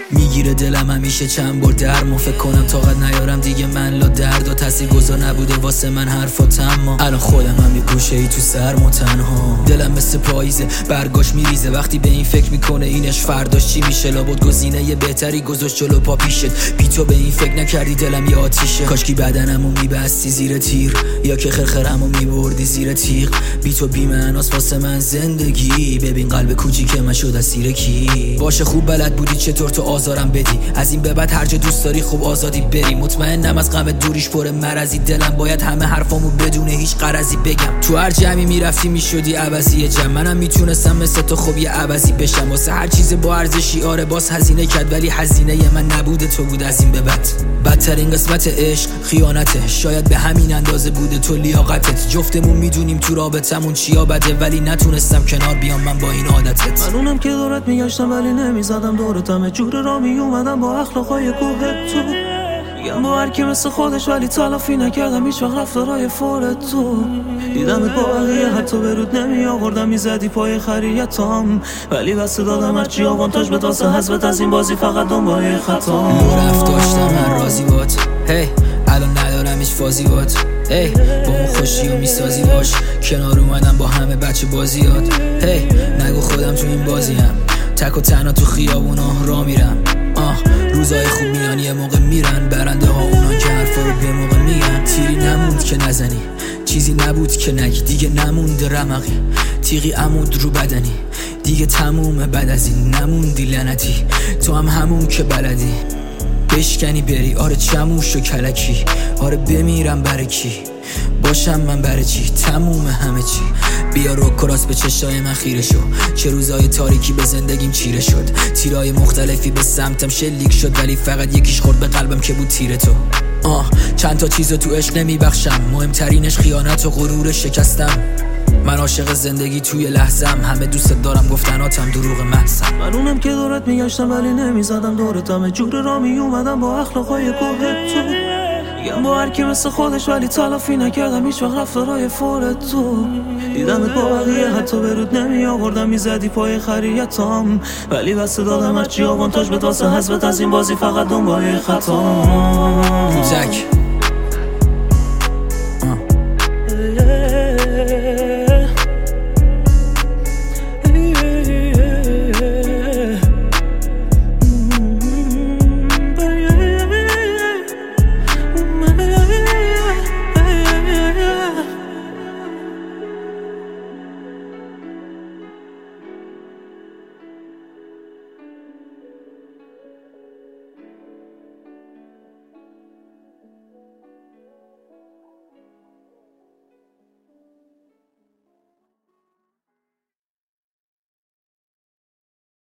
میگیره دلم همیشه چند بار درمو فکر کنم طاقت نیارم دیگه من لا دردا تاثیرگذار نبوده واسه من حرفات اما الان خودم هم یه گوشه ای تو سرم و تنها دلم مثل پاییزه برگاش میریزه وقتی به این فکر میکنه اینش فرداش چی میشه لابد گزینه یه بهتری گذاشت جلو پا پیشت بی تو به این فکر نکردی دلم یه آتیشه کاشکی بدنمو میبستی زیر تیر یا که خرخرمو میبردی زیر تیغ بی تو بی معناست واسه من زندگی ببین قلب کوچیک من شد اسیر کی باشه خوب بلد بودی چطور تو آزارم بدی از این به بعد هر جا دوست داری خوب آزادی بری مطمئنم از غم دوریش پر مرضی دلم باید همه حرفامو بدون هیچ غرضی بگم تو هر جمعی میرفتی میشدی عوضی جمع منم میتونستم مثل تو خوب یه عوضی بشم واسه هر چیز با ارزشی آره باز هزینه کرد ولی هزینه من نبوده تو بود از این به بعد بدترین قسمت عشق خیانته شاید به همین اندازه بوده تو لیاقتت جفتمون میدونیم تو رابطمون چیا بده ولی نتونستم کنار بیام من با این عادتت من اونم که دورت میگشتم ولی نمیزدم دورتم جور را میومدم با اخلاقای کوه تو میگم با هر کی مثل خودش ولی تلافی نکردم هیچ وقت رفتارای فور تو دیدمت با بقیه حتی برود نمی آوردم میزدی پای خریتام ولی بسته دادم هرچی آوانتاژ به واسه حذفت از این بازی فقط دنبال خطا رفت داشتم من راضی بات هی الان ندارم هیچ فازی بات هی با اون خوشی و میسازی باش کنار اومدم با همه بچه بازیات هی نگو خودم تو این بازیم تک و تنها تو خیابونا را میرم روزای خوب میان یه موقع میرن برنده ها اونا که حرفا رو به موقع میگن تیری نموند که نزنی چیزی نبود که نگی دیگه نموند رمقی تیغی عمود رو بدنی دیگه تمومه بعد از این نموندی لعنتی تو هم همون که بلدی بشکنی بری آره چموش و کلکی آره بمیرم برای کی باشم من برای چی تموم همه چی بیا رو کراس به چشای من خیره شو چه روزای تاریکی به زندگیم چیره شد تیرای مختلفی به سمتم شلیک شد ولی فقط یکیش خورد به قلبم که بود تیر تو چند تا چیزو تو عشق نمیبخشم مهمترینش خیانت و غرور شکستم من عاشق زندگی توی لحظم همه دوست دارم گفتناتم دروغ محضم من اونم که دورت میگشتم ولی نمیزدم دورتم جور را میومدم با اخلاقای کوه تو میگم با هر کی مثل خودش ولی تلافی نکردم هیچ وقت رفتارای فور تو دیدمت با بقیه حتی برود نمی آوردم میزدی پای خریتام ولی بسته دادم هرچی آوانتاژ به واسه حذفت از این بازی فقط دنبال خطا